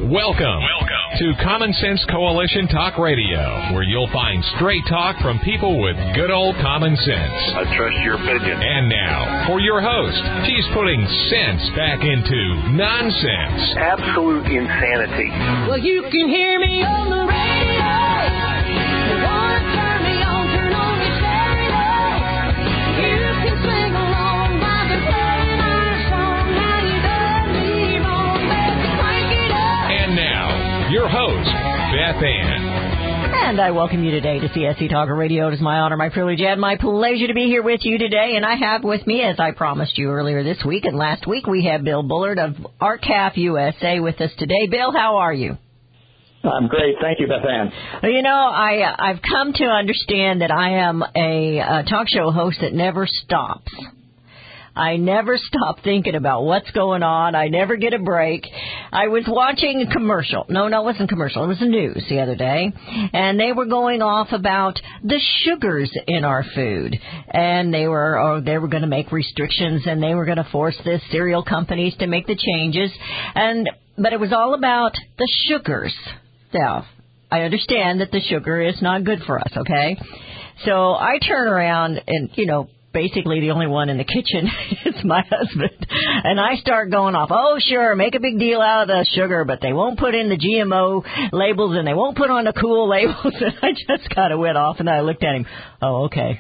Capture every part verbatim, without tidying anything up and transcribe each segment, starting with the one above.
Welcome. Welcome to Common Sense Coalition Talk Radio, where you'll find straight talk from people with good old common sense. I trust your opinion. And now, for your host, she's putting sense back into nonsense. Absolute insanity. Well, you can hear me on the radio. You want to turn me on, turn on your stereo. You can sing along while they're playing our song. Now you done me wrong, baby, crank it up. And now, your host, Beth Ann. And I welcome you today to C S C Talker Radio. It is my honor, my privilege, and my pleasure to be here with you today. And I have with me, as I promised you earlier this week and last week, we have Bill Bullard of R C A F U S A with us today. Bill, how are you? I'm great. Thank you, Beth Ann. Well, you know, I, uh, I've come to understand that I am a, a talk show host that never stops. I never stop thinking about what's going on. I never get a break. I was watching a commercial. No, no, it wasn't a commercial. It was the news the other day. And they were going off about the sugars in our food. And they were or they were going to make restrictions, and they were going to force the cereal companies to make the changes. And but it was all about the sugars. Now, I understand that the sugar is not good for us, okay? So I turn around and, you know, basically the only one in the kitchen is my husband. And I start going off, oh, sure, make a big deal out of the sugar, but they won't put in the G M O labels and they won't put on the cool labels. And I just kind of went off and I looked at him, oh, okay.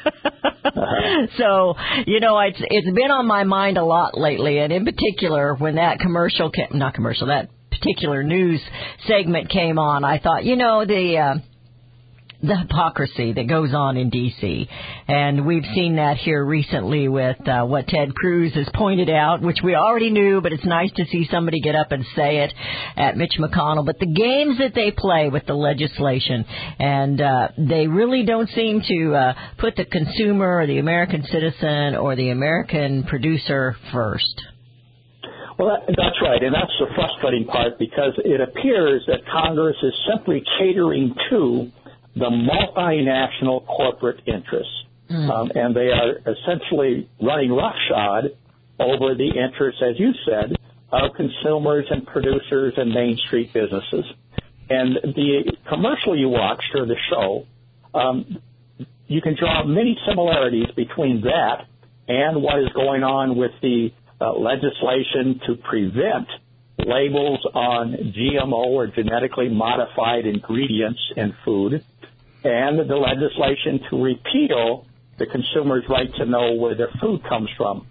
So, you know, it's, it's been on my mind a lot lately. And in particular, when that commercial came, not commercial, that particular news segment came on, I thought, you know, the... Uh, the hypocrisy that goes on in D C And we've seen that here recently with uh, what Ted Cruz has pointed out, which we already knew, but it's nice to see somebody get up and say it at Mitch McConnell. But the games that they play with the legislation, and uh, they really don't seem to uh, put the consumer or the American citizen or the American producer first. Well, that, that's right, and that's the frustrating part, because it appears that Congress is simply catering to the multinational corporate interests. Mm. Um, and they are essentially running roughshod over the interests, as you said, of consumers and producers and Main Street businesses. And the commercial you watched, or the show, um, you can draw many similarities between that and what is going on with the uh, legislation to prevent labels on G M O or genetically modified ingredients in food, and the legislation to repeal the consumer's right to know where their food comes from.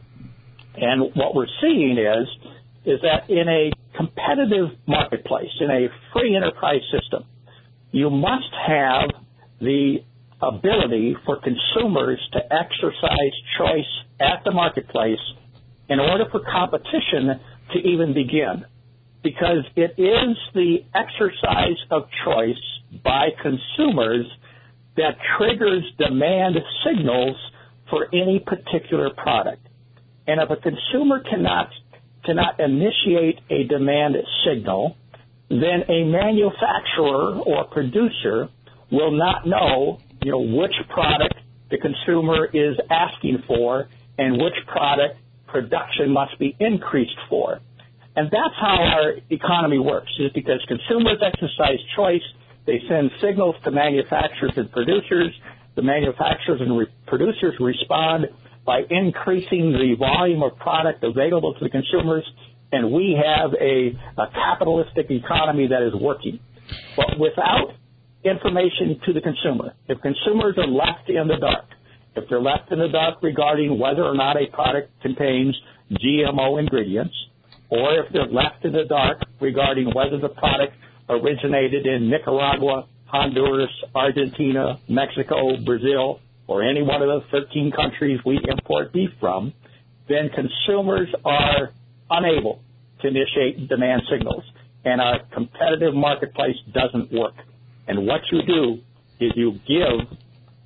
And what we're seeing is, is that in a competitive marketplace, in a free enterprise system, you must have the ability for consumers to exercise choice at the marketplace in order for competition to even begin. Because it is the exercise of choice by consumers that triggers demand signals for any particular product. And if a consumer cannot cannot initiate a demand signal, then a manufacturer or producer will not know, you know, which product the consumer is asking for and which product production must be increased for. And that's how our economy works, is because consumers exercise choice. They send signals to manufacturers and producers. The manufacturers and re- producers respond by increasing the volume of product available to the consumers, and we have a, a capitalistic economy that is working. But without information to the consumer, if consumers are left in the dark, if they're left in the dark regarding whether or not a product contains G M O ingredients, or if they're left in the dark regarding whether the product originated in Nicaragua, Honduras, Argentina, Mexico, Brazil, or any one of the thirteen countries we import beef from, then consumers are unable to initiate demand signals, and our competitive marketplace doesn't work. And what you do is you give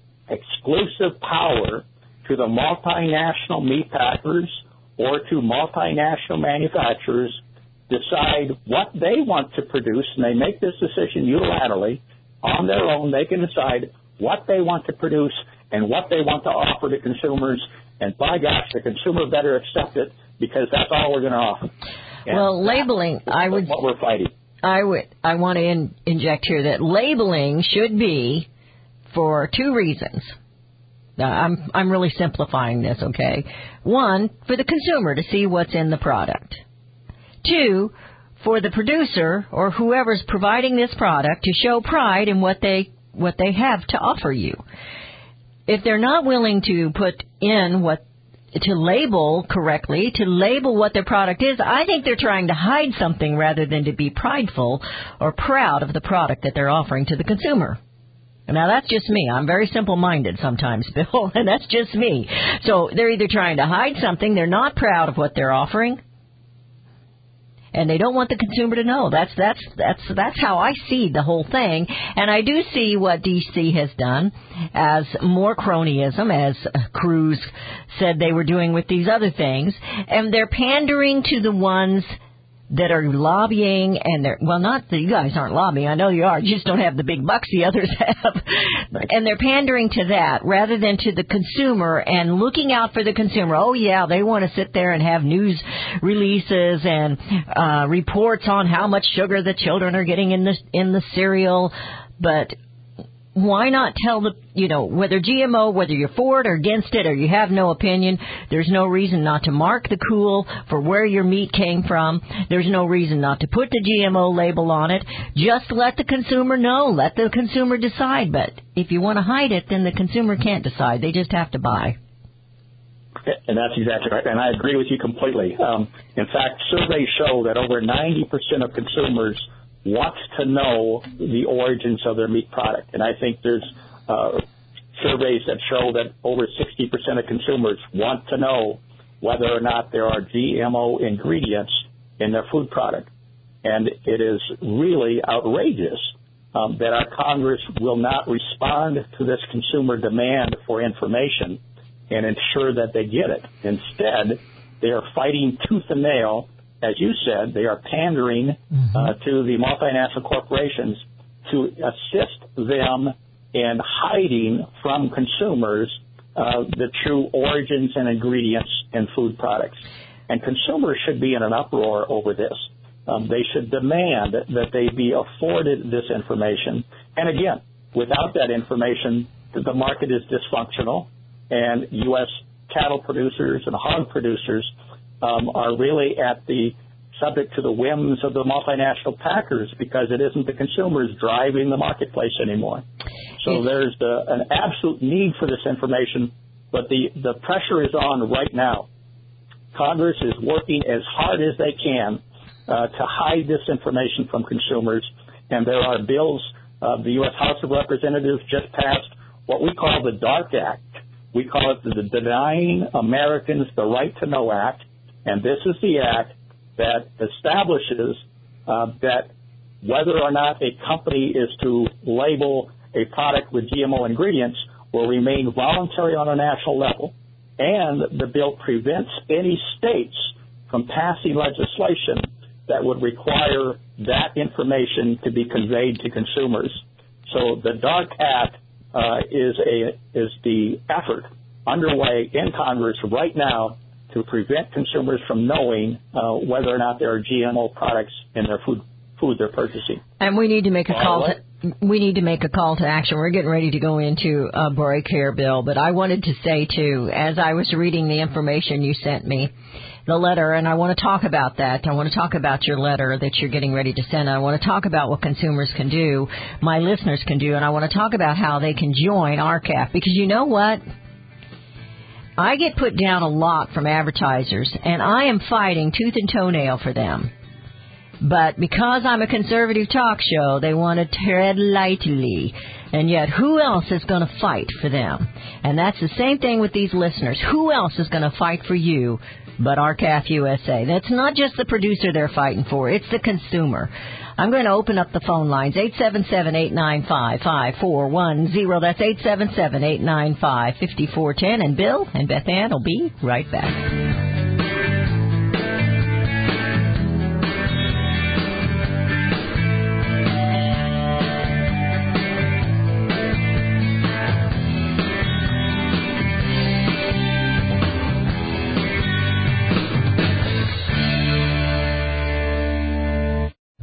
exclusive power to the multinational meat packers or to multinational manufacturers decide what they want to produce, and they make this decision unilaterally on their own. They can decide what they want to produce and what they want to offer to consumers, and by gosh, the consumer better accept it, because that's all we're going to offer. And well, labeling, I would... what we're fighting. I would, I want to in, inject here that labeling should be for two reasons. Now, I'm, I'm really simplifying this, okay? One, for the consumer to see what's in the product. Two, for the producer or whoever's providing this product to show pride in what they, what they have to offer you. If they're not willing to put in what, to label correctly, to label what their product is, I think they're trying to hide something rather than to be prideful or proud of the product that they're offering to the consumer. Now, that's just me. I'm very simple-minded sometimes, Bill, and that's just me. So they're either trying to hide something, they're not proud of what they're offering, and they don't want the consumer to know. That's that's that's that's how I see the whole thing. And I do see what D C has done as more cronyism, as Cruz said they were doing with these other things, and they're pandering to the ones that are lobbying, and they're, well, not that you guys aren't lobbying, I know you are, you just don't have the big bucks the others have, and they're pandering to that rather than to the consumer and looking out for the consumer. Oh yeah, they want to sit there and have news releases and uh, reports on how much sugar the children are getting in the, in the cereal, but why not tell the, you know, whether G M O, whether you're for it or against it or you have no opinion, there's no reason not to mark the cool for where your meat came from. There's no reason not to put the G M O label on it. Just let the consumer know. Let the consumer decide. But if you want to hide it, then the consumer can't decide. They just have to buy. And that's exactly right. And I agree with you completely. Um, in fact, surveys show that over ninety percent of consumers wants to know the origins of their meat product. And I think there's uh, surveys that show that over sixty percent of consumers want to know whether or not there are G M O ingredients in their food product. And it is really outrageous um, that our Congress will not respond to this consumer demand for information and ensure that they get it. Instead, they are fighting tooth and nail. As you said, they are pandering mm-hmm. uh, to the multinational corporations to assist them in hiding from consumers uh, the true origins and ingredients in food products. And consumers should be in an uproar over this. Um, they should demand that they be afforded this information. And again, without that information, the market is dysfunctional, and U S cattle producers and hog producers Um, are really at the subject to the whims of the multinational packers because it isn't the consumers driving the marketplace anymore. So there's the, an absolute need for this information, but the, the pressure is on right now. Congress is working as hard as they can uh, to hide this information from consumers, and there are bills. Uh, the U S House of Representatives just passed what we call the DARK Act. We call it the Denying Americans the Right to Know Act. And this is the act that establishes uh, that whether or not a company is to label a product with G M O ingredients will remain voluntary on a national level. And the bill prevents any states from passing legislation that would require that information to be conveyed to consumers. So the DARK Act uh, is a is the effort underway in Congress right now to prevent consumers from knowing uh, whether or not there are G M O products in their food food they're purchasing. And we need to make a call to we need to make a call to action. We're getting ready to go into a break here, Bill, but I wanted to say too, as I was reading the information you sent me, the letter, and I want to talk about that. I want to talk about your letter that you're getting ready to send. I want to talk about what consumers can do, my listeners can do, and I want to talk about how they can join R C A F, because you know what? I get put down a lot from advertisers, and I am fighting tooth and toenail for them. But because I'm a conservative talk show, they want to tread lightly. And yet, who else is going to fight for them? And that's the same thing with these listeners. Who else is going to fight for you but R C A F U S A? That's not just the producer they're fighting for. It's the consumer. I'm going to open up the phone lines, eight seven seven, eight nine five, five four one zero. That's eight seven seven, eight nine five, five four one zero. And Bill and Beth Ann will be right back.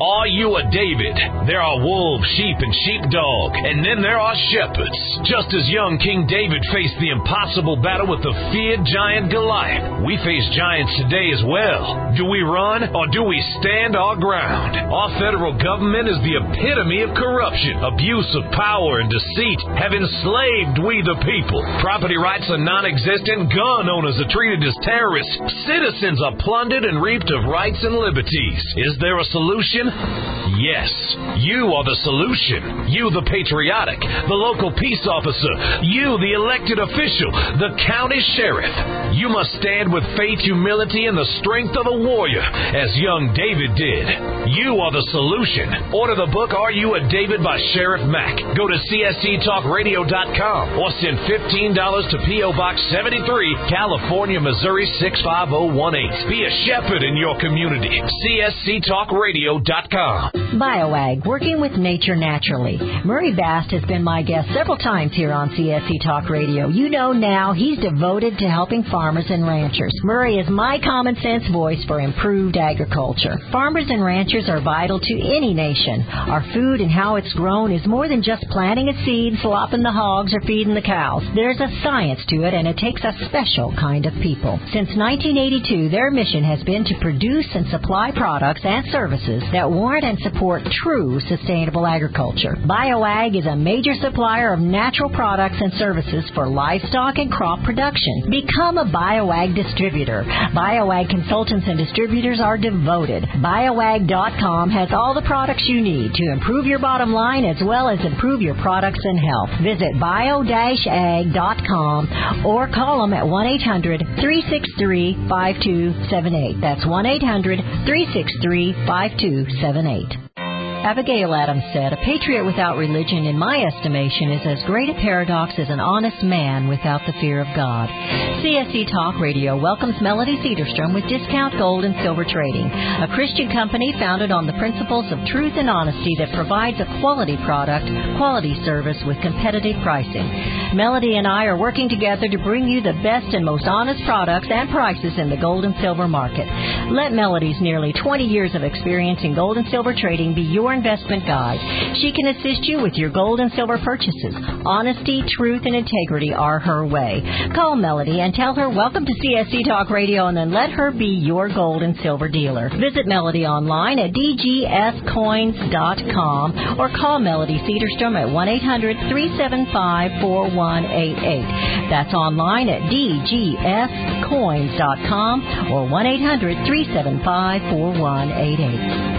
Are you a David? There are wolves, sheep, and sheepdog, and then there are shepherds. Just as young King David faced the impossible battle with the feared giant Goliath, we face giants today as well. Do we run or do we stand our ground? Our federal government is the epitome of corruption. Abuse of power and deceit have enslaved we the people. Property rights are non-existent. Gun owners are treated as terrorists. Citizens are plundered and reaped of rights and liberties. Is there a solution? Yes. You are the solution. You, the patriotic, the local peace officer. You, the elected official, the county sheriff. You must stand with faith, humility, and the strength of a warrior, as young David did. You are the solution. Order the book, Are You a David by Sheriff Mack. Go to C S C talk radio dot com or send fifteen dollars to P O Box seventy-three, California, Missouri six five zero one eight. Be a shepherd in your community. C S C talk radio dot com. BioAg, working with nature naturally. Murray Bast has been my guest several times here on C S C Talk Radio. You know now he's devoted to helping farmers and ranchers. Murray is my common sense voice for improved agriculture. Farmers and ranchers are vital to any nation. Our food and how it's grown is more than just planting a seed, slopping the hogs, or feeding the cows. There's a science to it, and it takes a special kind of people. Since nineteen eighty-two, their mission has been to produce and supply products and services that warrant and support true sustainable agriculture. BioAg is a major supplier of natural products and services for livestock and crop production. Become a BioAg distributor. BioAg consultants and distributors are devoted. BioAg dot com has all the products you need to improve your bottom line as well as improve your products and health. Visit bio dash ag dot com or call them at one eight hundred three six three five two seven eight. That's one eight hundred three six three five two seven eight. Abigail Adams said, a patriot without religion, in my estimation, is as great a paradox as an honest man without the fear of God. C S C Talk Radio welcomes Melody Cederstrom with Discount Gold and Silver Trading, a Christian company founded on the principles of truth and honesty that provides a quality product, quality service with competitive pricing. Melody and I are working together to bring you the best and most honest products and prices in the gold and silver market. Let Melody's nearly twenty years of experience in gold and silver trading be your investment guide. She can assist you with your gold and silver purchases. Honesty, truth, and integrity are her way. Call Melody and tell her welcome to C S C Talk Radio, and then let her be your gold and silver dealer. Visit Melody online at d g s coins dot com or call Melody Cederstrom at one eight hundred three seven five four one eight eight. That's online at d g s coins dot com or one eight hundred three seven five four one eight eight.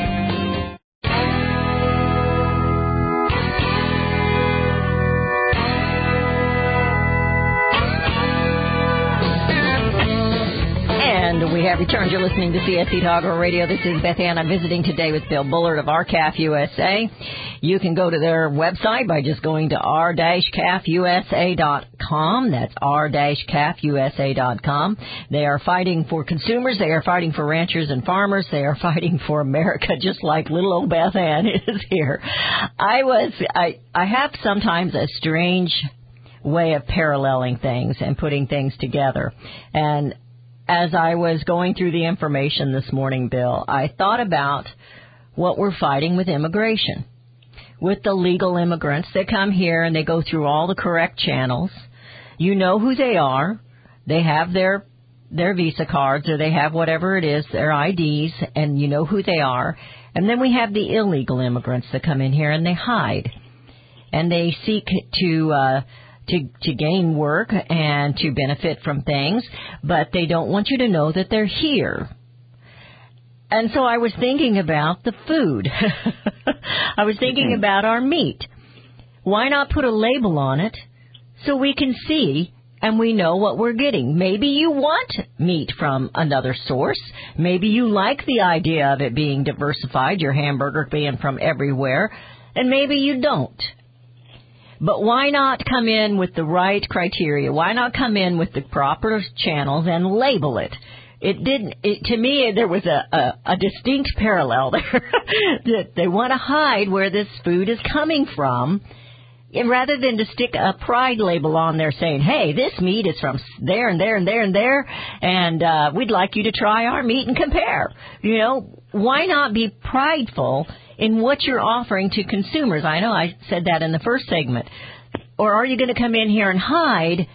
We have returned. You're listening to C S C Talk Radio. This is Beth Ann. I'm visiting today with Bill Bullard of R C A F U S A. You can go to their website by just going to r dash c a f u s a dot com. That's r dash c a f u s a dot com. They are fighting for consumers. They are fighting for ranchers and farmers. They are fighting for America, just like little old Beth Ann is here. I was, I, I have sometimes a strange way of paralleling things and putting things together. And as I was going through the information this morning, Bill, I thought about what we're fighting with immigration, with the legal immigrants that come here and they go through all the correct channels. You know who they are. They have their their Visa cards, or they have whatever it is, their I Ds, and you know who they are. And then we have the illegal immigrants that come in here and they hide. And they seek to uh To, to gain work and to benefit from things, but they don't want you to know that they're here. And so I was thinking about the food. I was thinking about our meat. Why not put a label on it so we can see and we know what we're getting? Maybe you want meat from another source. Maybe you like the idea of it being diversified, your hamburger being from everywhere, and maybe you don't. But why not come in with the right criteria? Why not come in with the proper channels and label it? It didn't. It, to me, there was a, a, a distinct parallel there. That they want to hide where this food is coming from. And rather than to stick a pride label on there saying, hey, this meat is from there and there and there and there, and uh, we'd like you to try our meat and compare. You know, why not be prideful in what you're offering to consumers? I know I said that in the first segment. Or are you going to come in here and hide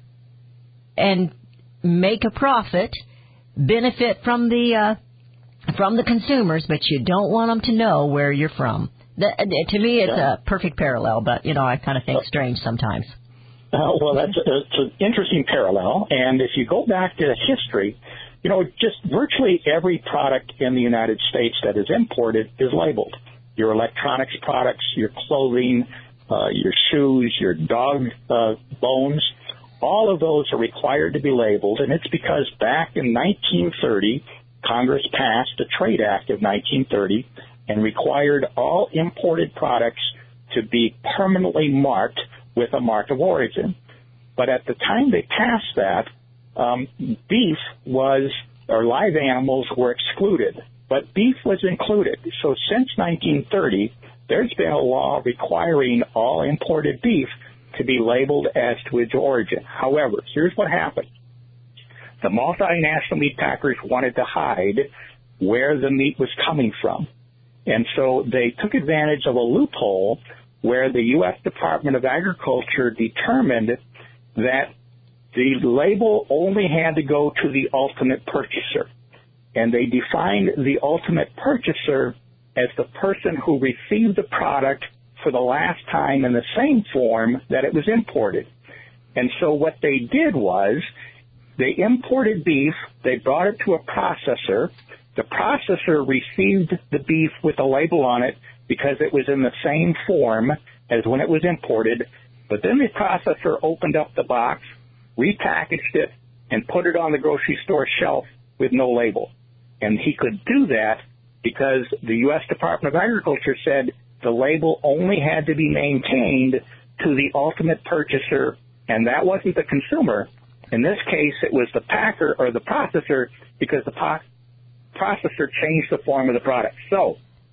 and make a profit, benefit from the uh, from the consumers, but you don't want them to know where you're from? That, to me, it's a perfect parallel, but, you know, I kind of think strange sometimes. Uh, well, that's a, it's an interesting parallel. And if you go back to history, you know, just virtually every product in the United States that is imported is labeled. Your electronics products, your clothing, uh, your shoes, your dog uh, bones, all of those are required to be labeled. And it's because back in nineteen thirty, Congress passed the Trade Act of nineteen thirty and required all imported products to be permanently marked with a mark of origin. But at the time they passed that, um, beef was, or live animals were excluded, but beef was included. So since nineteen thirty, there's been a law requiring all imported beef to be labeled as to its origin. However, here's what happened. The multinational meat packers wanted to hide where the meat was coming from. And so they took advantage of a loophole where the U S Department of Agriculture determined that the label only had to go to the ultimate purchaser. And they defined the ultimate purchaser as the person who received the product for the last time in the same form that it was imported. And so what they did was they imported beef, they brought it to a processor. The processor received the beef with a label on it because it was in the same form as when it was imported. But then the processor opened up the box, repackaged it, and put it on the grocery store shelf with no label. And he could do that because the U S Department of Agriculture said the label only had to be maintained to the ultimate purchaser, and that wasn't the consumer. In this case, it was the packer or the processor because the po- processor changed the form of the product. So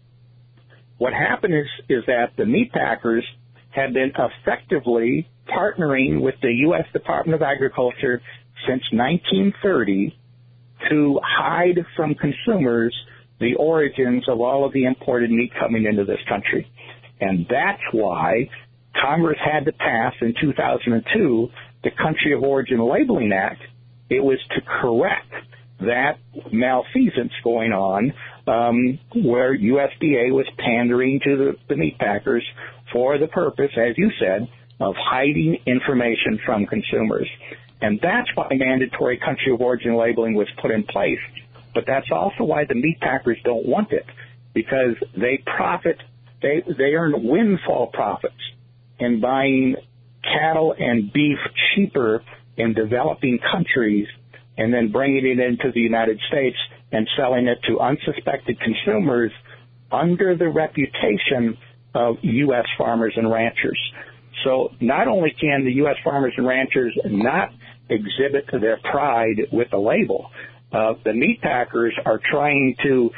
what happened is, is that the meat packers have been effectively partnering with the U S Department of Agriculture since nineteen thirty to hide from consumers the origins of all of the imported meat coming into this country. And that's why Congress had to pass in two thousand two the Country of Origin Labeling Act. It was to correct that malfeasance going on um, where U S D A was pandering to the, the meat packers for the purpose, as you said, of hiding information from consumers. And that's why mandatory country of origin labeling was put in place. But that's also why the meat packers don't want it, because they profit, they, they earn windfall profits in buying cattle and beef cheaper in developing countries and then bringing it into the United States and selling it to unsuspected consumers under the reputation of U S farmers and ranchers. So not only can the U S farmers and ranchers not exhibit their pride with the label, uh, the meat packers are trying to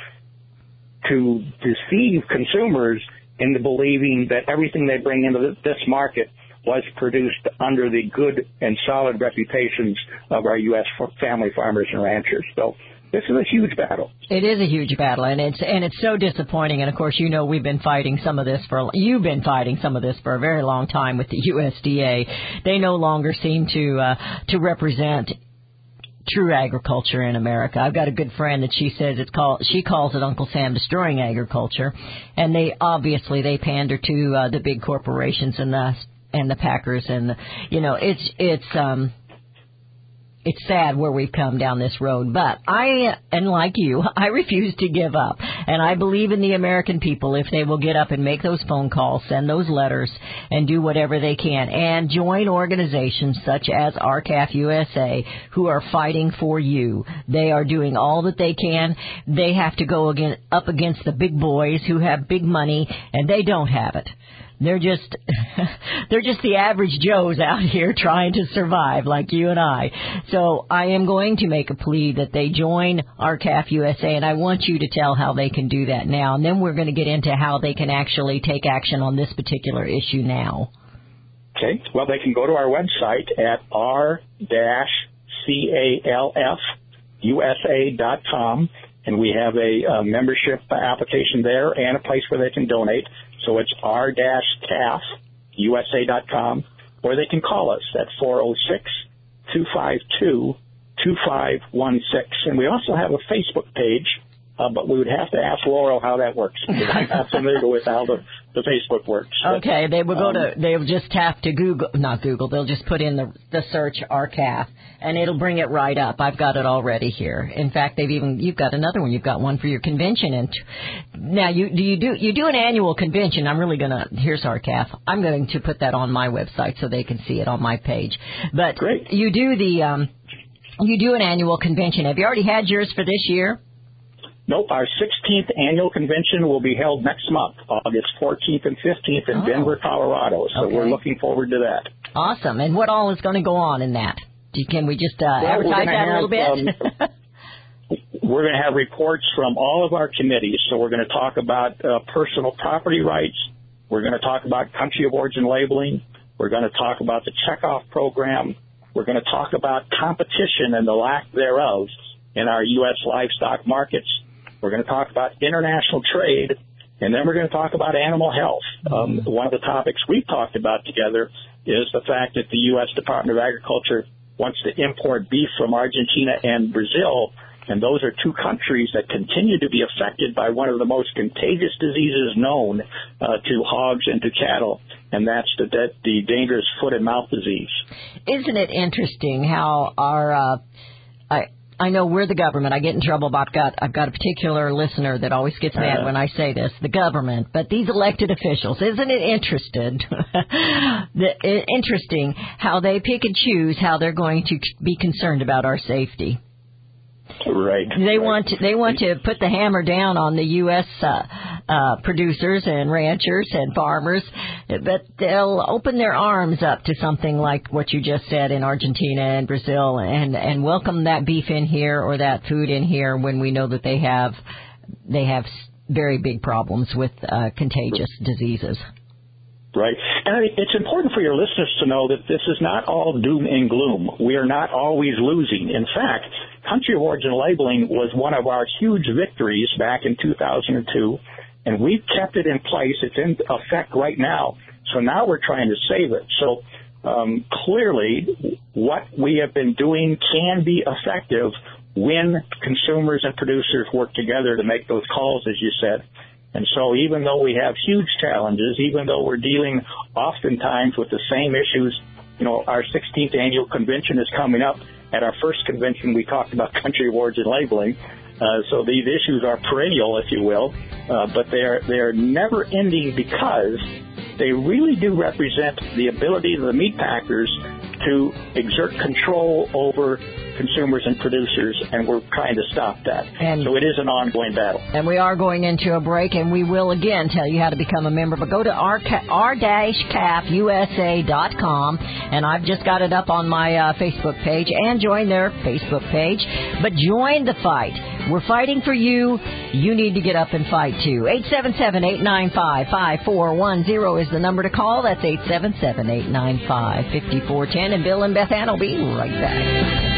to deceive consumers into believing that everything they bring into this market was produced under the good and solid reputations of our U S family farmers and ranchers. So this is a huge battle. It is a huge battle, and it's and it's so disappointing. And of course, you know, we've been fighting some of this for you've been fighting some of this for a very long time with the U S D A. They no longer seem to uh, to represent true agriculture in America. I've got a good friend that she says it's called. She calls it Uncle Sam destroying agriculture, and they obviously they pander to uh, the big corporations and the and the packers, and the, you know, it's it's um. It's sad where we've come down this road, but I, and like you, I refuse to give up. And I believe in the American people if they will get up and make those phone calls, send those letters, and do whatever they can, and join organizations such as R C A F U S A who are fighting for you. They are doing all that they can. They have to go again, up against the big boys who have big money, and they don't have it. They're just, they're just the average Joes out here trying to survive like you and I. So I am going to make a plea that they join R C A F U S A, and I want you to tell how they can do that now. And then we're going to get into how they can actually take action on this particular issue now. Okay. Well, they can go to our website at r dash calf u s a dot com, and we have a, a membership application there and a place where they can donate. So it's r dash calf u s a dot com, or they can call us at four oh six, two five two, two five one six. And we also have a Facebook page, uh, but we would have to ask Laurel how that works, because I'm not familiar with how the, the Facebook works. Okay, they will go um, to, they'll just have to Google, not Google, they'll just put in the, the search R C A F, and it'll bring it right up. I've got it already here. In fact, they've even, you've got another one. You've got one for your convention. And now you, do you do, you do an annual convention. I'm really going to, here's R C A F. I'm going to put that on my website so they can see it on my page. But Great. you do the, um, you do an annual convention. Have you already had yours for this year? Nope, our sixteenth annual convention will be held next month, August fourteenth and fifteenth in Oh. Denver, Colorado. So Okay. we're looking forward to that. Awesome. And what all is going to go on in that? Do you, can we just uh, Well, we're advertise gonna that a little have, bit? um, We're going to have reports from all of our committees. So we're going to talk about uh, personal property rights. We're going to talk about country of origin labeling. We're going to talk about the checkoff program. We're going to talk about competition and the lack thereof in our U S livestock markets. We're going to talk about international trade, and then we're going to talk about animal health. Um, one of the topics we've talked about together is the fact that the U S Department of Agriculture wants to import beef from Argentina and Brazil, and those are two countries that continue to be affected by one of the most contagious diseases known uh, to hogs and to cattle, and that's the, the, the dangerous foot and mouth disease. Isn't it interesting how our, uh, I, I know we're the government. I get in trouble about got I've got a particular listener that always gets mad Uh, when I say this, the government. But these elected officials, isn't it interested? the, i- interesting how they pick and choose how they're going to be concerned about our safety. Right. They right. want to, they want to put the hammer down on the U S Uh, uh, producers and ranchers and farmers, but they'll open their arms up to something like what you just said in Argentina and Brazil, and and welcome that beef in here or that food in here when we know that they have they have very big problems with uh, contagious diseases. Right. And I mean, it's important for your listeners to know that this is not all doom and gloom. We are not always losing. In fact, country of origin labeling was one of our huge victories back in two thousand two, and we've kept it in place. It's in effect right now. So now we're trying to save it. So um, clearly what we have been doing can be effective when consumers and producers work together to make those calls, as you said. And so even though we have huge challenges, even though we're dealing oftentimes with the same issues, you know, our sixteenth annual convention is coming up. At our first convention, we talked about country of origin labeling. Uh, so these issues are perennial, if you will, uh, but they're, they're never ending because they really do represent the ability of the meat packers to exert control over consumers and producers, and we're trying to stop that. And so it is an ongoing battle. And we are going into a break, and we will again tell you how to become a member. But go to r dash c a f u s a dot com, and I've just got it up on my uh, Facebook page, and join their Facebook page. But join the fight. We're fighting for you. You need to get up and fight too. eight seven seven, eight nine five, five four one zero is the number to call. That's eight seven seven, eight nine five, five four one zero. And Bill and Beth Ann will be right back.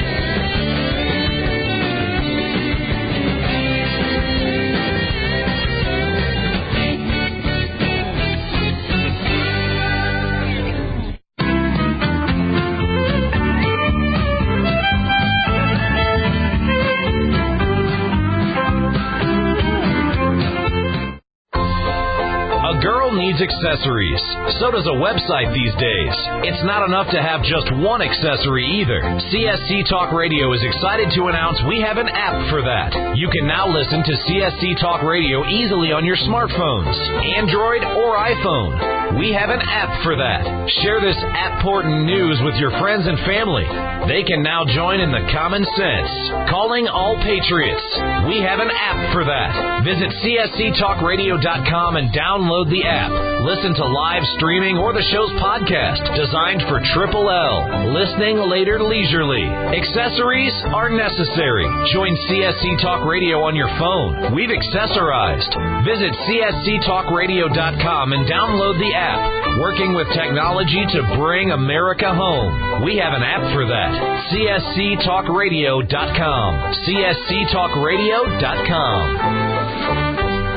Needs accessories. So does a website these days. It's not enough to have just one accessory either. C S C Talk Radio is excited to announce we have an app for that. You can now listen to C S C Talk Radio easily on your smartphones, Android or iPhone. We have an app for that. Share this app-portant news with your friends and family. They can now join in the common sense. Calling all patriots. We have an app for that. Visit C S C talk radio dot com and download the app. Listen to live streaming or the show's podcast, designed for Triple L. Listening later leisurely. Accessories are necessary. Join C S C Talk Radio on your phone. We've accessorized. Visit C S C talk radio dot com and download the app. app, working with technology to bring America home. We have an app for that. C S C talk radio dot com. C S C talk radio dot com.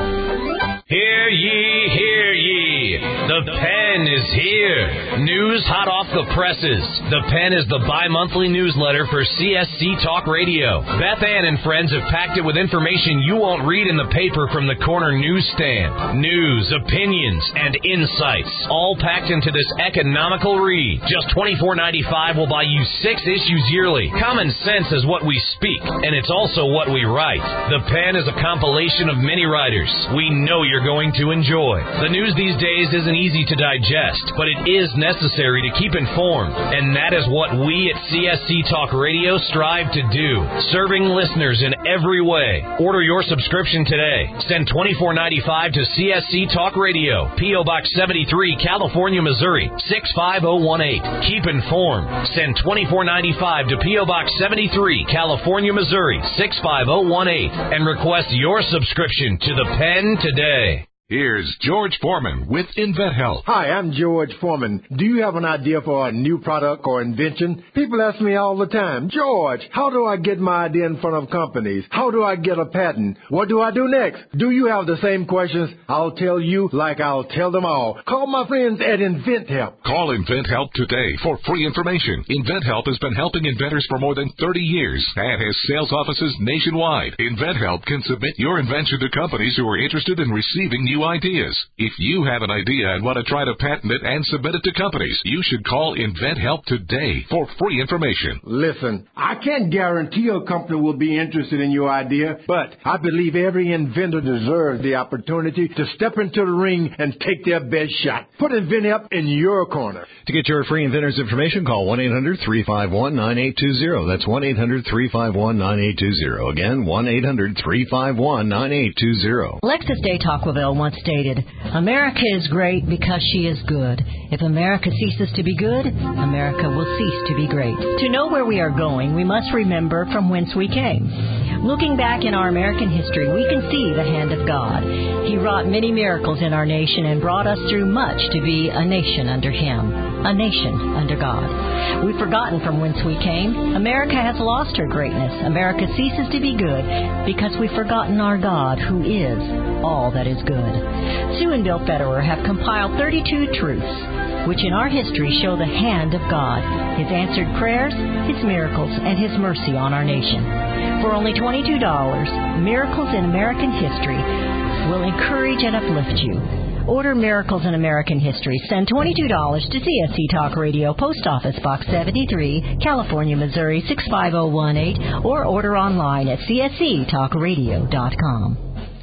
Hear ye, hear ye. The Pen is here. News hot off the presses. The Pen is the bi-monthly newsletter for C S C Talk Radio. Beth Ann and friends have packed it with information you won't read in the paper from the corner newsstand. News, opinions, and insights, all packed into this economical read. Just twenty-four ninety-five will buy you six issues yearly. Common sense is what we speak, and it's also what we write. The Pen is a compilation of many writers we know you're going to enjoy. The news these days isn't easy to digest, but it is necessary to keep informed, and that is what we at C S C Talk Radio strive to do, serving listeners in every way. Order your subscription today. Send twenty-four ninety-five to C S C Talk Radio, P O Box seventy-three, California, Missouri, six five zero one eight. Keep informed. Send twenty-four ninety-five to P O Box seventy-three, California, Missouri, six five zero one eight, and request your subscription to the Pen today. Here's George Foreman with InventHelp. Hi, I'm George Foreman. Do you have an idea for a new product or invention? People ask me all the time, George, how do I get my idea in front of companies? How do I get a patent? What do I do next? Do you have the same questions? I'll tell you like I'll tell them all. Call my friends at InventHelp. Call InventHelp today for free information. InventHelp has been helping inventors for more than thirty years and has sales offices nationwide. InventHelp can submit your invention to companies who are interested in receiving new ideas. If you have an idea and want to try to patent it and submit it to companies, you should call InventHelp today for free information. Listen, I can't guarantee a company will be interested in your idea, but I believe every inventor deserves the opportunity to step into the ring and take their best shot. Put InventHelp in your corner. To get your free inventors information, call one eight hundred three five one nine eight two zero. That's one eight hundred three five one nine eight two zero. Again, one eight hundred three five one nine eight two zero. Alexis de Tocqueville once stated, America is great because she is good. If America ceases to be good, America will cease to be great. To know where we are going, we must remember from whence we came. Looking back in our American history, we can see the hand of God. He wrought many miracles in our nation and brought us through much to be a nation under Him, a nation under God. We've forgotten from whence we came. America has lost her greatness. America ceases to be good because we've forgotten our God, who is all that is good. Sue and Bill Federer have compiled thirty-two truths, which in our history show the hand of God, His answered prayers, His miracles, and His mercy on our nation. For only twenty-two dollars, Miracles in American History will encourage and uplift you. Order Miracles in American History. Send twenty-two dollars to C S C Talk Radio, Post Office Box seventy-three, California, Missouri, six five zero one eight, or order online at C S C talk radio dot com.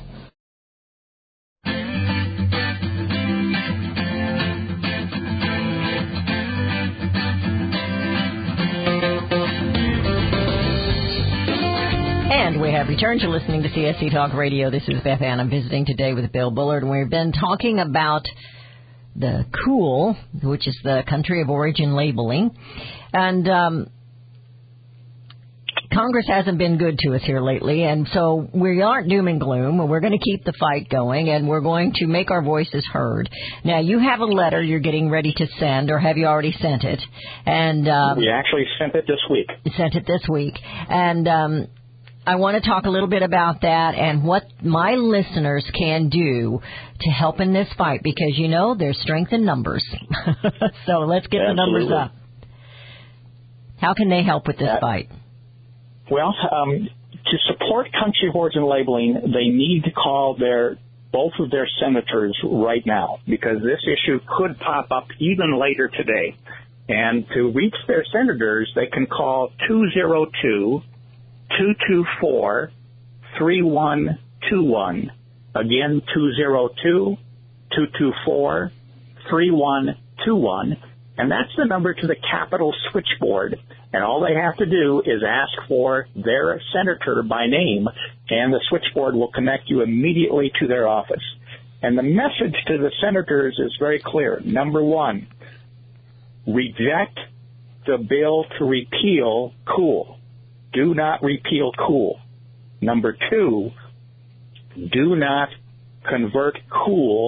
And we have returned to listening to C S C Talk Radio. This is Beth Ann. I'm visiting today with Bill Bullard, and we've been talking about the COOL, which is the country of origin labeling. And um, Congress hasn't been good to us here lately, and so we aren't doom and gloom. We're going to keep the fight going, and we're going to make our voices heard. Now, you have a letter you're getting ready to send, or have you already sent it? And um, we actually sent it this week. Sent it this week. And um, I want to talk a little bit about that and what my listeners can do to help in this fight, because, you know, there's strength in numbers. So let's get Absolutely. the numbers up. How can they help with this That, fight? Well, um, to support country of origin labeling, they need to call their both of their senators right now, because this issue could pop up even later today. And to reach their senators, they can call two oh two, two two four, three one two one. Again, two oh two, two two four, three one two one. And that's the number to the Capitol switchboard. And all they have to do is ask for their senator by name, and the switchboard will connect you immediately to their office. And the message to the senators is very clear. Number one, reject the bill to repeal COOL. Do not repeal COOL. Number two, do not convert COOL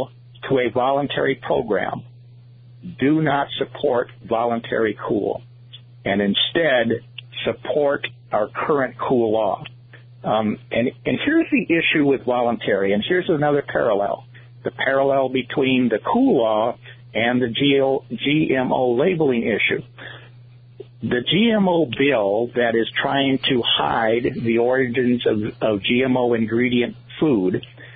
to a voluntary program do not support voluntary cool, and instead support our current cool law. Um, and, and here's the issue with voluntary, and here's another parallel. The parallel between the cool law and the G M O labeling issue. The G M O bill that is trying to hide the origins of, of G M O ingredient food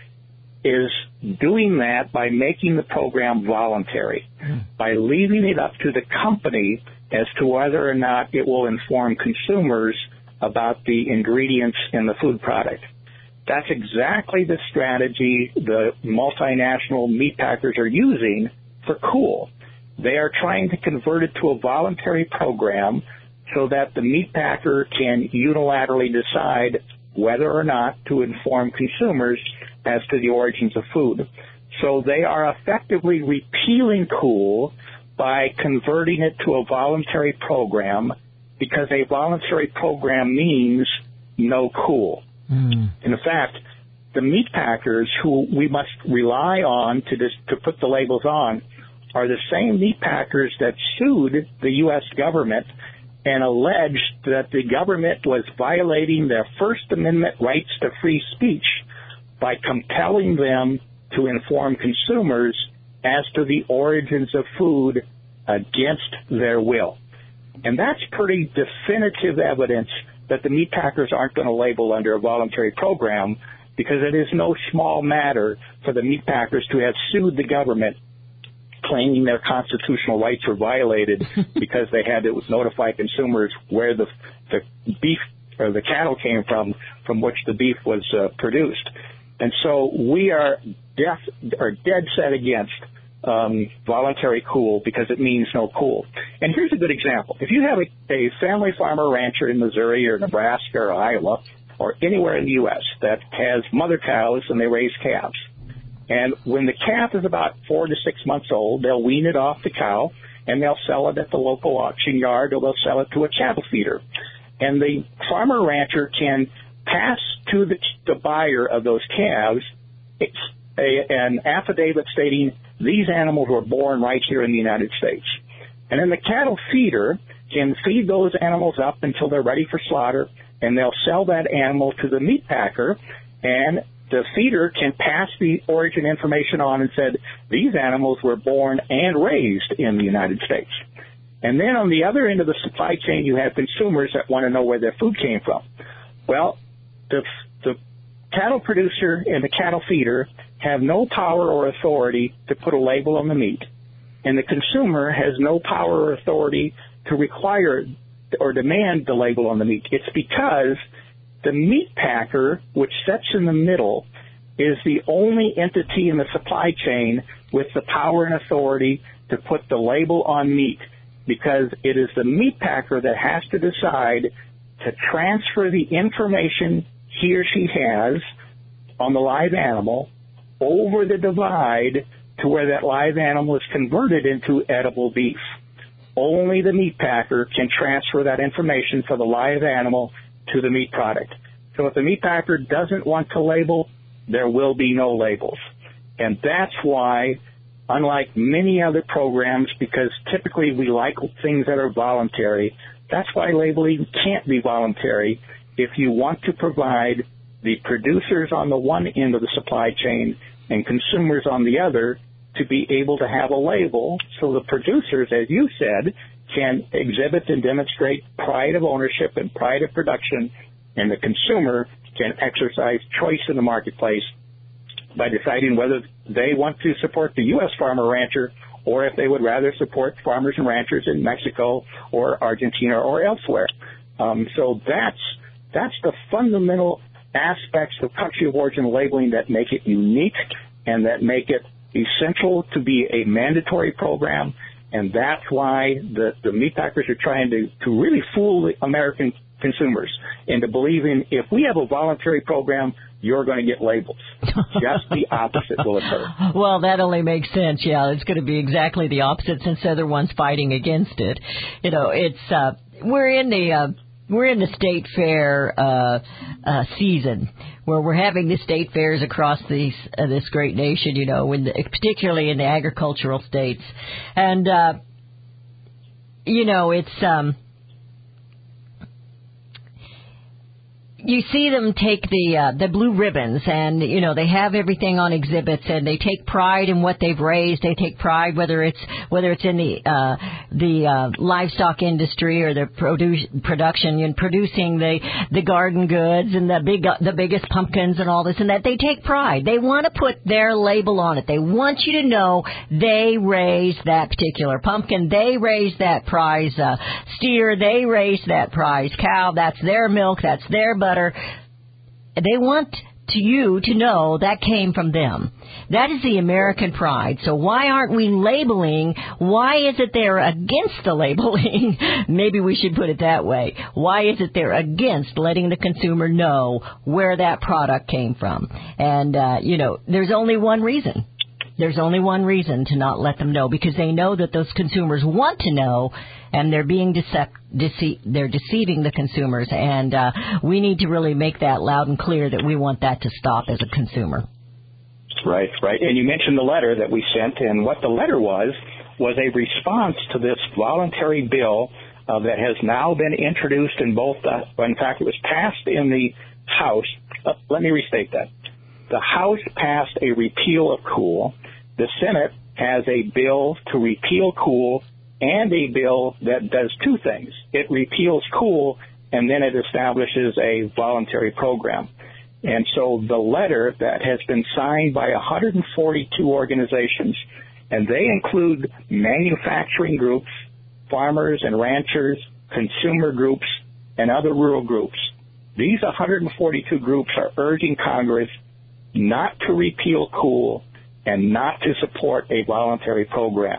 is doing that by making the program voluntary, by leaving it up to the company as to whether or not it will inform consumers about the ingredients in the food product. That's exactly the strategy the multinational meat packers are using for cool. They are trying to convert it to a voluntary program so that the meat packer can unilaterally decide whether or not to inform consumers as to the origins of food. So they are effectively repealing cool by converting it to a voluntary program, because a voluntary program means no cool. Mm. In fact, the meat packers who we must rely on to dis- to put the labels on are the same meat packers that sued the U S government and alleged that the government was violating their First Amendment rights to free speech by compelling them to inform consumers as to the origins of food against their will. And that's pretty definitive evidence that the meat packers aren't going to label under a voluntary program, because it is no small matter for the meat packers to have sued the government claiming their constitutional rights were violated because they had to notify consumers where the, the beef or the cattle came from, from which the beef was uh, produced. And so we are, deaf, are dead set against um, voluntary cool, because it means no cool. And here's a good example. If you have a, a family farmer rancher in Missouri or Nebraska or Iowa or anywhere in the U S that has mother cows and they raise calves, and when the calf is about four to six months old, they'll wean it off the cow and they'll sell it at the local auction yard, or they'll sell it to a cattle feeder. And the farmer rancher can pass to the, the buyer of those calves it's a, an affidavit stating these animals were born right here in the United States. And then the cattle feeder can feed those animals up until they're ready for slaughter, and they'll sell that animal to the meat packer, and the feeder can pass the origin information on and said these animals were born and raised in the United States. And then on the other end of the supply chain, you have consumers that want to know where their food came from. Well, the, the cattle producer and the cattle feeder have no power or authority to put a label on the meat, and the consumer has no power or authority to require or demand the label on the meat. It's because the meat packer, which sits in the middle, is the only entity in the supply chain with the power and authority to put the label on meat, because it is the meat packer that has to decide to transfer the information he or she has on the live animal over the divide to where that live animal is converted into edible beef. Only the meat packer can transfer that information for the live animal to the meat product. So if the meat packer doesn't want to label, there will be no labels. And that's why, unlike many other programs, because typically we like things that are voluntary, that's why labeling can't be voluntary if you want to provide the producers on the one end of the supply chain and consumers on the other to be able to have a label, so the producers, as you said, can exhibit and demonstrate pride of ownership and pride of production, and the consumer can exercise choice in the marketplace by deciding whether they want to support the U S farmer rancher or if they would rather support farmers and ranchers in Mexico or Argentina or elsewhere. Um, so that's that's the fundamental aspects of country of origin labeling that make it unique and that make it essential to be a mandatory program. And that's why the, the meat packers are trying to, to really fool the American consumers into believing if we have a voluntary program, you're going to get labels. Just the opposite will occur. Well, that only makes sense. Yeah, it's going to be exactly the opposite since they're the ones fighting against it. You know, it's uh, we're in the uh, we're in the state fair uh, uh, season, where we're having the state fairs across these uh, this great nation, you know, in the, particularly in the agricultural states, and uh, you know, it's um, you see them take the uh, the blue ribbons, and you know they have everything on exhibits, and they take pride in what they've raised. They take pride whether it's whether it's in the uh, the uh, livestock industry or the produce production and producing the the garden goods and the big the biggest pumpkins and all this and that. They take pride. They want to put their label on it. They want you to know they raised that particular pumpkin. They raised that prize uh, steer. They raised that prize cow. That's their milk. That's their butter. They want to you to know that came from them. That is the American pride. So why aren't we labeling? Why is it they're against the labeling? Maybe we should put it that way. Why is it they're against letting the consumer know where that product came from? And, uh, you know, there's only one reason. There's only one reason to not let them know, because they know that those consumers want to know, and they're being decept, dece- they're deceiving the consumers. And uh, we need to really make that loud and clear that we want that to stop as a consumer. Right, right. And you mentioned the letter that we sent, and what the letter was was a response to this voluntary bill uh, that has now been introduced in both. Uh, in fact, it was passed in the House. Uh, let me restate that. The House passed a repeal of Cool. The Senate has a bill to repeal Cool and a bill that does two things. It repeals Cool, and then it establishes a voluntary program. And so the letter that has been signed by one hundred forty-two organizations, and they include manufacturing groups, farmers and ranchers, consumer groups, and other rural groups. These one hundred forty-two groups are urging Congress not to repeal Cool and not to support a voluntary program.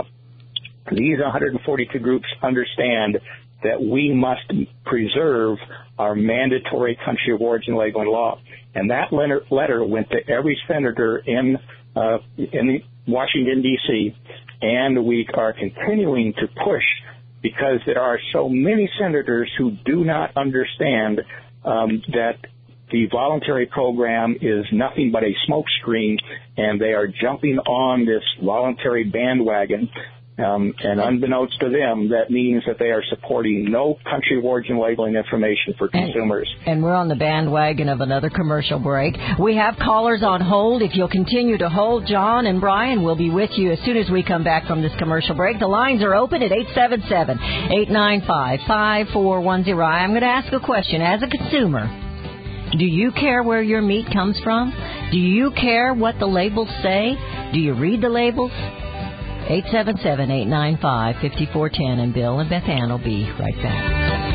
These one hundred forty-two groups understand that we must preserve our mandatory country of origin labeling law. And that letter, letter went to every senator in uh, in Washington, D C, and we are continuing to push because there are so many senators who do not understand um, that the voluntary program is nothing but a smokescreen, and they are jumping on this voluntary bandwagon. Um, and unbeknownst to them, that means that they are supporting no country of origin labeling information for consumers. And, and we're on the bandwagon of another commercial break. We have callers on hold. If you'll continue to hold, John and Brian will be with you as soon as we come back from this commercial break. The lines are open at eight seven seven, eight nine five, five four one zero. I'm going to ask a question. As a consumer, do you care where your meat comes from? Do you care what the labels say? Do you read the labels? eight seven seven, eight nine five, five four one zero, and Bill and Beth Ann will be right back.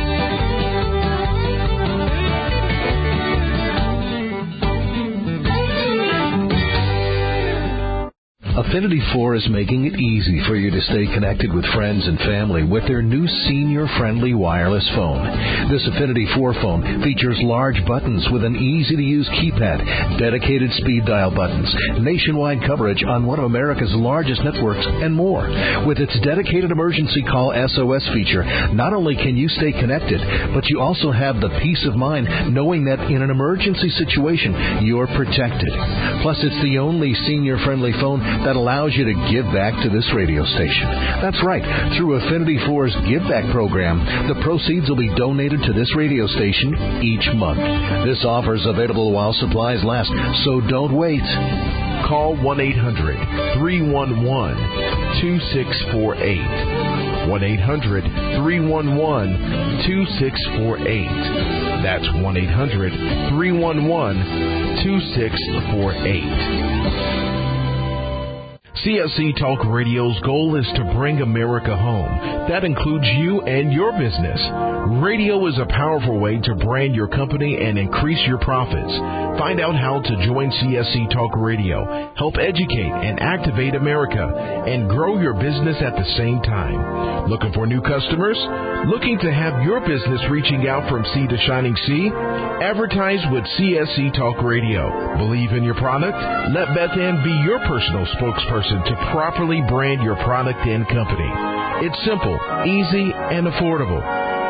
Affinity four is making it easy for you to stay connected with friends and family with their new senior-friendly wireless phone. This Affinity four phone features large buttons with an easy-to-use keypad, dedicated speed dial buttons, nationwide coverage on one of America's largest networks, and more. With its dedicated emergency call S O S feature, not only can you stay connected, but you also have the peace of mind knowing that in an emergency situation, you're protected. Plus, it's the only senior-friendly phone that allows you to give back to this radio station. That's right. Through Affinity four's Give Back program, the proceeds will be donated to this radio station each month. This offer is available while supplies last, so don't wait. Call one eight hundred, three one one, two six four eight. one eight hundred, three one one, two six four eight. That's one eight hundred, three one one, two six four eight. C S C Talk Radio's goal is to bring America home. That includes you and your business. Radio is a powerful way to brand your company and increase your profits. Find out how to join C S C Talk Radio, help educate and activate America, and grow your business at the same time. Looking for new customers? Looking to have your business reaching out from sea to shining sea? Advertise with C S C Talk Radio. Believe in your product? Let Beth Ann be your personal spokesperson to properly brand your product and company. It's simple, easy, and affordable.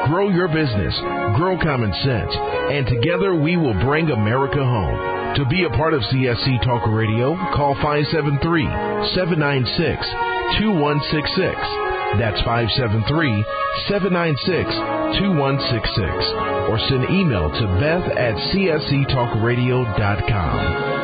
grow your business, grow common sense, and together we will bring America home. To be a part of C S C Talk Radio, call five seven three, seven nine six, two one six six. That's five seven three, seven nine six, two one six six. Or send email to Beth at C S C talk radio dot com.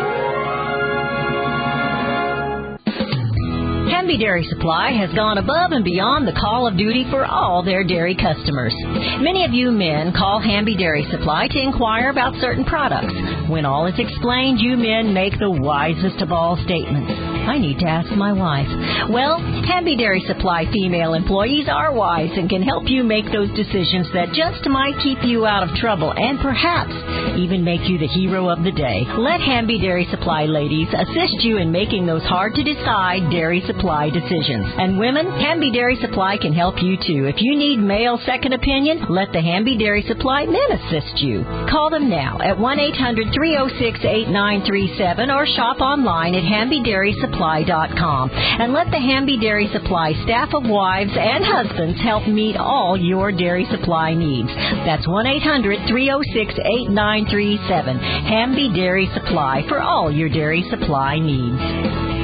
Hamby Dairy Supply has gone above and beyond the call of duty for all their dairy customers. Many of you men call Hamby Dairy Supply to inquire about certain products. When all is explained, you men make the wisest of all statements. I need to ask my wife. Well, Hamby Dairy Supply female employees are wise and can help you make those decisions that just might keep you out of trouble and perhaps even make you the hero of the day. Let Hamby Dairy Supply ladies assist you in making those hard-to-decide dairy supply decisions. And women, Hamby Dairy Supply can help you too. If you need male second opinion, let the Hamby Dairy Supply men assist you. Call them now at one eight hundred, three oh six, eight nine three seven or shop online at hamby dairy supply dot com. And let the Hamby Dairy Supply staff of wives and husbands help meet all your dairy supply needs. That's one eight hundred, three oh six, eight nine three seven. Hamby Dairy Supply for all your dairy supply needs.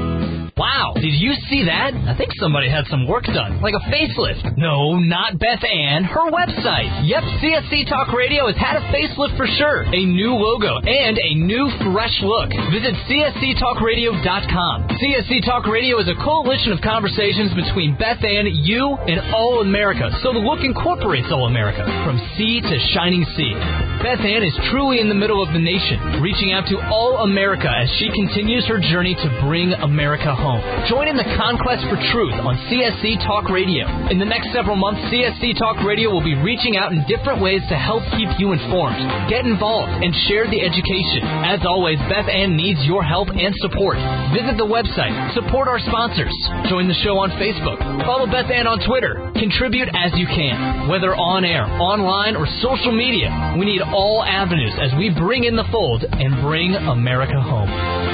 Wow, did you see that? I think somebody had some work done, like a facelift. No, not Beth Ann, her website. Yep, C S C Talk Radio has had a facelift for sure. A new logo and a new fresh look. Visit C S C talk radio dot com. C S C Talk Radio is a coalition of conversations between Beth Ann, you, and all America, so the look incorporates all America, from sea to shining sea. Beth Ann is truly in the middle of the nation, reaching out to all America as she continues her journey to bring America home. Join in the conquest for truth on C S C Talk Radio. In the next several months, C S C Talk Radio will be reaching out in different ways to help keep you informed. Get involved and share the education. As always, Beth Ann needs your help and support. Visit the website. Support our sponsors. Join the show on Facebook. Follow Beth Ann on Twitter. Contribute as you can. Whether on air, online, or social media, we need all avenues as we bring in the fold and bring America home.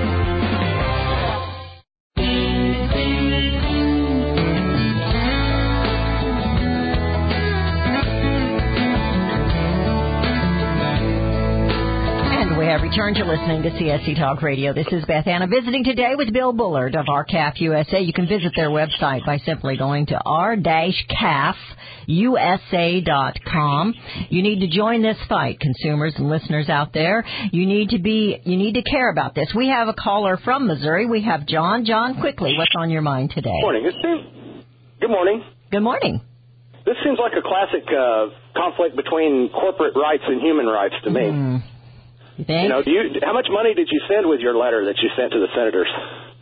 Have returned to listening to C S C Talk Radio. This is Beth Anna visiting today with Bill Bullard of R C A F U S A. You can visit their website by simply going to r dash c a f u s a dot com. You need to join this fight, consumers and listeners out there. You need to be, you need to care about this. We have a caller from Missouri. We have John. John, quickly, what's on your mind today? Good morning. It seems, good morning. Good morning. This seems like a classic uh, conflict between corporate rights and human rights to me. Mm. You think? You know, do you, how much money did you send with your letter that you sent to the senators?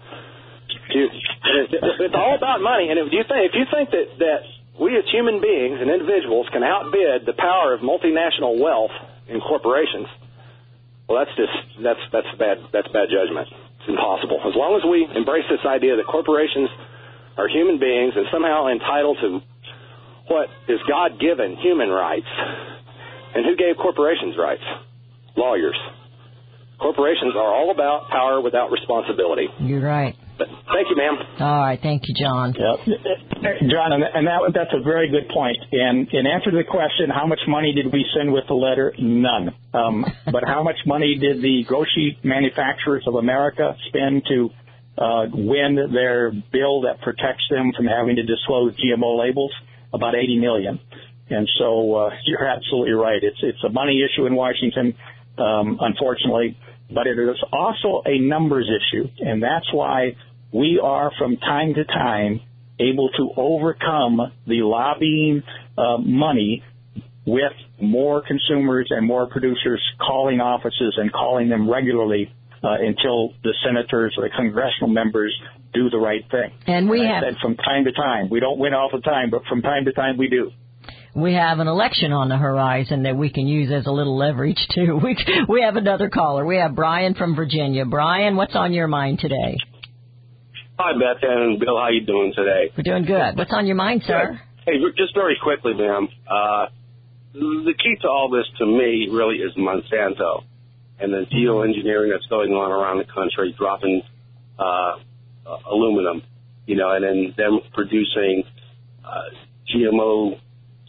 Do you, it's all about money. And if you think, if you think that, that we as human beings and individuals can outbid the power of multinational wealth in corporations, well, that's just that's that's bad that's bad judgment. It's impossible. As long as we embrace this idea that corporations are human beings and somehow entitled to what is God-given human rights, and who gave corporations rights? Lawyers. Corporations are all about power without responsibility. You're right. But thank you, ma'am. All right. Thank you, John. Yep. John, and that that's a very good point. And in answer to the question, how much money did we send with the letter? None. Um, but how much money did the grocery manufacturers of America spend to uh, win their bill that protects them from having to disclose G M O labels? About eighty million dollars. And so uh, you're absolutely right. It's it's a money issue in Washington. Um, unfortunately, but it is also a numbers issue, and that's why we are from time to time able to overcome the lobbying uh, money with more consumers and more producers calling offices and calling them regularly uh, until the senators or the congressional members do the right thing. And we and have I said from time to time. We don't win all the time, but from time to time we do. We have an election on the horizon that we can use as a little leverage, too. We we have another caller. We have Brian from Virginia. Brian, what's on your mind today? Hi, Beth and Bill. How you doing today? We're doing good. What's on your mind, sir? Hey, just very quickly, ma'am. Uh, the key to all this, to me, really is Monsanto and the geoengineering that's going on around the country, dropping uh, uh, aluminum, you know, and then them producing uh, G M O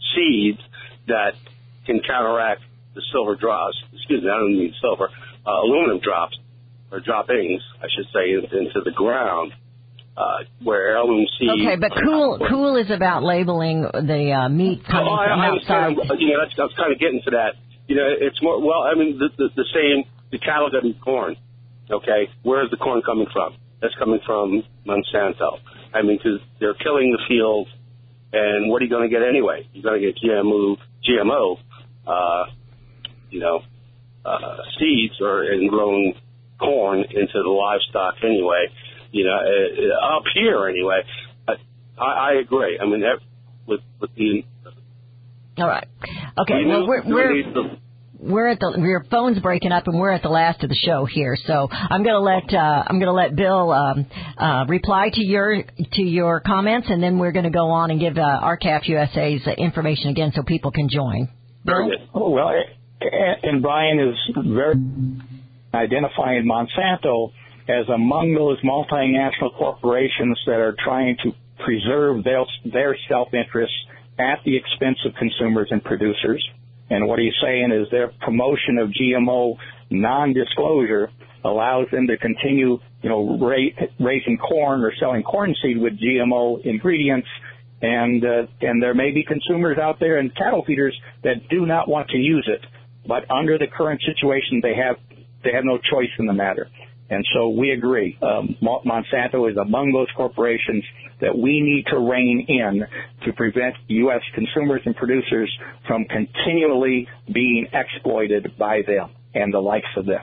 seeds that can counteract the silver drops. Excuse me, I don't mean silver, uh, aluminum drops or droppings, I should say, into the ground. Uh, where heirloom seeds. Okay, but cool, cool is about labeling the uh, meat coming oh, I, from I outside. understand. You know, that's, I was kind of getting to that. You know, it's more. Well, I mean, the, the, the same. The cattle got to eat corn. Okay, where is the corn coming from? That's coming from Monsanto. I mean, because they're killing the fields, and what are you going to get anyway? You're going to get G M O, G M O, uh, you know, uh, seeds or and growing corn into the livestock anyway. You know, uh, up here anyway. I, I agree. I mean, that, with with the. All right. Okay. Well, we're we're we're at the your phone's breaking up, and we're at the last of the show here. So I'm gonna let uh, I'm gonna let Bill um, uh, reply to your to your comments, and then we're gonna go on and give uh, R C A F U S A's information again, so people can join. Bill? Oh, well, and Brian is very identifying Monsanto as among those multinational corporations that are trying to preserve their, their self-interest at the expense of consumers and producers. And what he's saying is their promotion of G M O non-disclosure allows them to continue, you know, ra- raising corn or selling corn seed with G M O ingredients. And uh, and there may be consumers out there and cattle feeders that do not want to use it, but under the current situation, they have they have no choice in the matter. And so we agree. Um, Monsanto is among those corporations that we need to rein in to prevent U S consumers and producers from continually being exploited by them and the likes of them.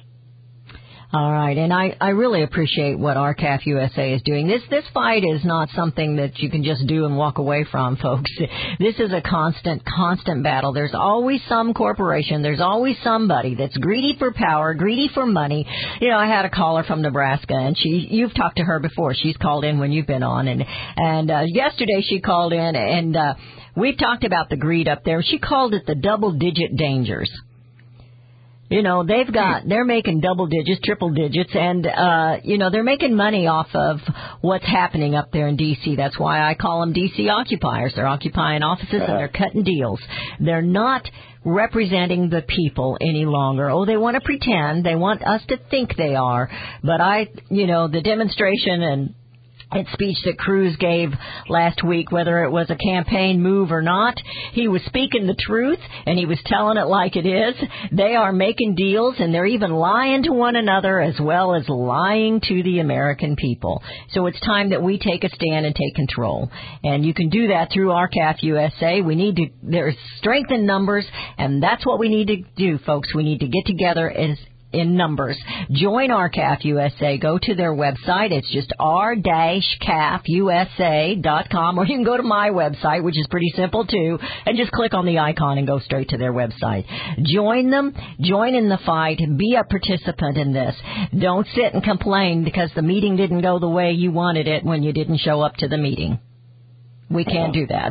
All right, and I, I really appreciate what R C A F U S A is doing. This this fight is not something that you can just do and walk away from, folks. This is a constant, constant battle. There's always some corporation, there's always somebody that's greedy for power, greedy for money. You know, I had a caller from Nebraska, and she you've talked to her before. She's called in when you've been on, and and uh, yesterday she called in, and uh, we've talked about the greed up there. She called it the double-digit dangers. You know, they've got, they're making double digits, triple digits, and, uh, you know, they're making money off of what's happening up there in D C. That's why I call them D C occupiers. They're occupying offices and they're cutting deals. They're not representing the people any longer. Oh, they want to pretend. They want us to think they are. But I, you know, the demonstration and and speech that Cruz gave last week, whether it was a campaign move or not, he was speaking the truth, and he was telling it like it is. They are making deals, and they're even lying to one another as well as lying to the American people. So it's time that we take a stand and take control. And you can do that through R C A F U S A. We need to, there's strength in numbers, and that's what we need to do, folks. We need to get together as in numbers. Join R C A F U S A. Go to their website. It's just r dash C A F U S A dot com, or you can go to my website, which is pretty simple too, and just click on the icon and go straight to their website. Join them. Join in the fight. Be a participant in this. Don't sit and complain because the meeting didn't go the way you wanted it when you didn't show up to the meeting. We can't do that.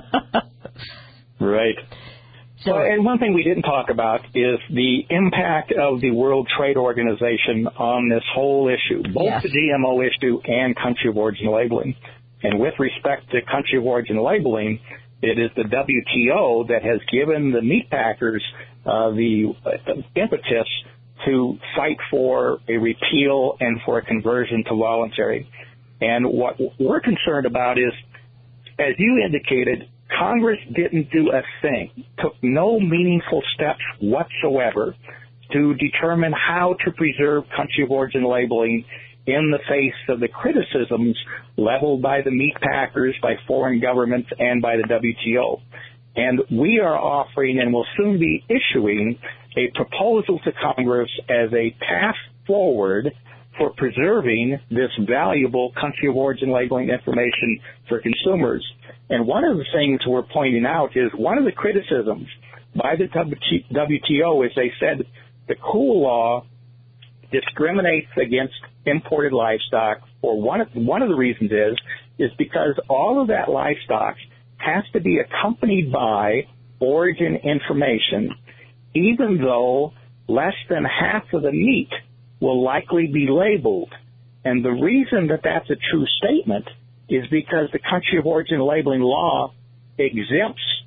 Right. So, well, and one thing we didn't talk about is the impact of the World Trade Organization on this whole issue, both yes. the G M O issue and country of origin labeling. And with respect to country of origin labeling, it is the W T O that has given the meat packers uh, the uh, impetus to fight for a repeal and for a conversion to voluntary. And what we're concerned about is, as you indicated, Congress didn't do a thing, took no meaningful steps whatsoever to determine how to preserve country of origin labeling in the face of the criticisms leveled by the meat packers, by foreign governments, and by the W T O. And we are offering and will soon be issuing a proposal to Congress as a path forward for preserving this valuable country of origin labeling information for consumers. And one of the things we're pointing out is one of the criticisms by the W T O is they said the Cool Law discriminates against imported livestock, or one of, one of the reasons is, is because all of that livestock has to be accompanied by origin information, even though less than half of the meat will likely be labeled. And the reason that that's a true statement is because the country of origin labeling law exempts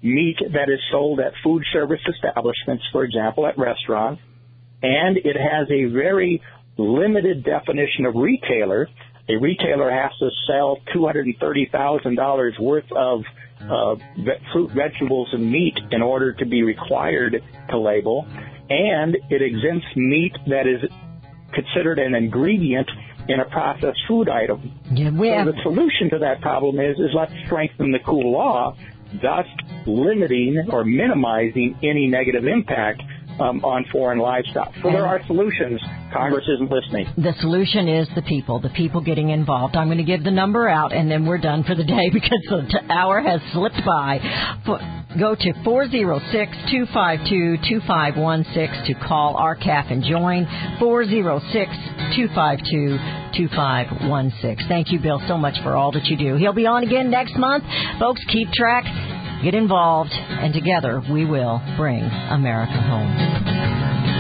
meat that is sold at food service establishments, for example, at restaurants, and it has a very limited definition of retailer. A retailer has to sell two hundred thirty thousand dollars worth of uh, fruit, vegetables, and meat in order to be required to label, and it exempts meat that is considered an ingredient in a processed food item. Yeah, we so have... the solution to that problem is, is let's strengthen the cool law, thus limiting or minimizing any negative impact um, on foreign livestock. So there are solutions. Congress isn't listening. The solution is the people, the people getting involved. I'm going to give the number out, and then we're done for the day because the t- hour has slipped by. Go to four oh six, two five two, two five one six to call R C A F and join. four oh six, two five two, two five one six. Thank you, Bill, so much for all that you do. He'll be on again next month. Folks, keep track, get involved, and together we will bring America home.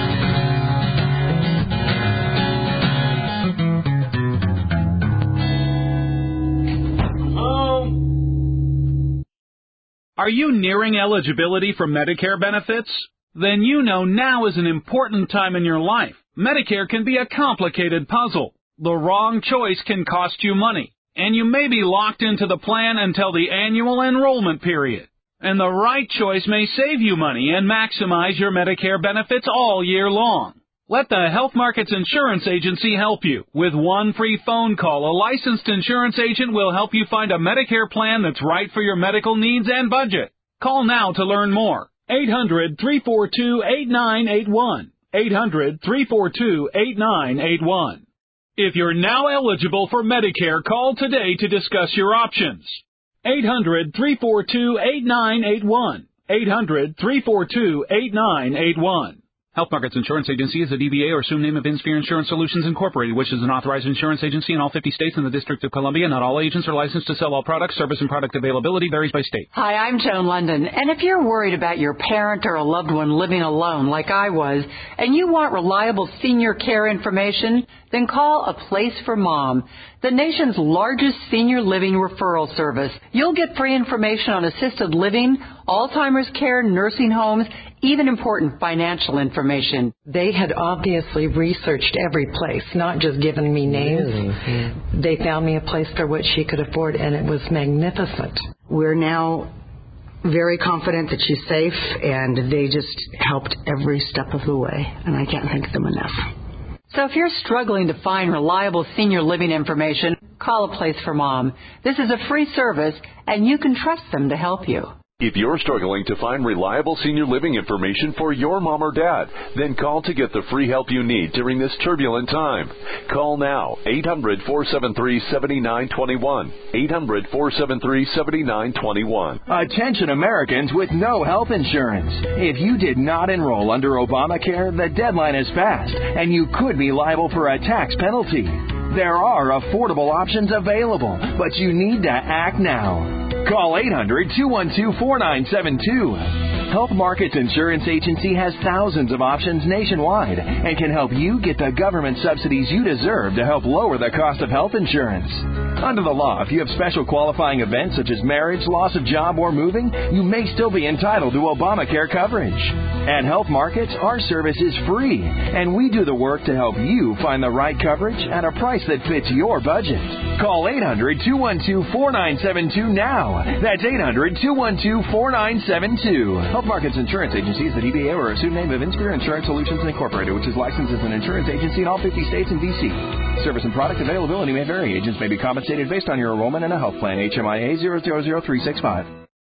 Are you nearing eligibility for Medicare benefits? Then you know now is an important time in your life. Medicare can be a complicated puzzle. The wrong choice can cost you money, and you may be locked into the plan until the annual enrollment period. And the right choice may save you money and maximize your Medicare benefits all year long. Let the Health Markets Insurance Agency help you. With one free phone call, a licensed insurance agent will help you find a Medicare plan that's right for your medical needs and budget. Call now to learn more. eight hundred, three four two, eight nine eight one. eight hundred, three four two, eight nine eight one. If you're now eligible for Medicare, call today to discuss your options. eight hundred, three four two, eight nine eight one. eight hundred, three four two, eight nine eight one. Health Markets Insurance Agency is a D B A or assumed name of InSphere Insurance Solutions Incorporated, which is an authorized insurance agency in all fifty states and the District of Columbia. Not all agents are licensed to sell all products. Service and product availability varies by state. Hi, I'm Joan London, and if you're worried about your parent or a loved one living alone like I was, and you want reliable senior care information, then call A Place for Mom, the nation's largest senior living referral service. You'll get free information on assisted living, Alzheimer's care, nursing homes, even important financial information. They had obviously researched every place, not just given me names. Really? They found me a place for what she could afford, and it was magnificent. We're now very confident that she's safe, and they just helped every step of the way, and I can't thank them enough. So if you're struggling to find reliable senior living information, call A Place for Mom. This is a free service, and you can trust them to help you. If you're struggling to find reliable senior living information for your mom or dad, then call to get the free help you need during this turbulent time. Call now, eight hundred, four seven three, seven nine two one, eight hundred, four seven three, seven nine two one. Attention Americans with no health insurance. If you did not enroll under Obamacare, the deadline is passed, and you could be liable for a tax penalty. There are affordable options available, but you need to act now. Call eight hundred, two one two, four nine seven two. Health Markets Insurance Agency has thousands of options nationwide and can help you get the government subsidies you deserve to help lower the cost of health insurance. Under the law, if you have special qualifying events such as marriage, loss of job, or moving, you may still be entitled to Obamacare coverage. At Health Markets, our service is free, and we do the work to help you find the right coverage at a price that fits your budget. Call eight hundred, two one two, four nine seven two now. That's eight hundred, two one two, four nine seven two. Health Markets Insurance Agency is the D B A or assumed name of InSphere Insurance Solutions Incorporated, which is licensed as an insurance agency in all fifty states and D C. Service and product availability may vary. Agents may be compensated based on your enrollment in a health plan. H M I A zero zero zero three six five.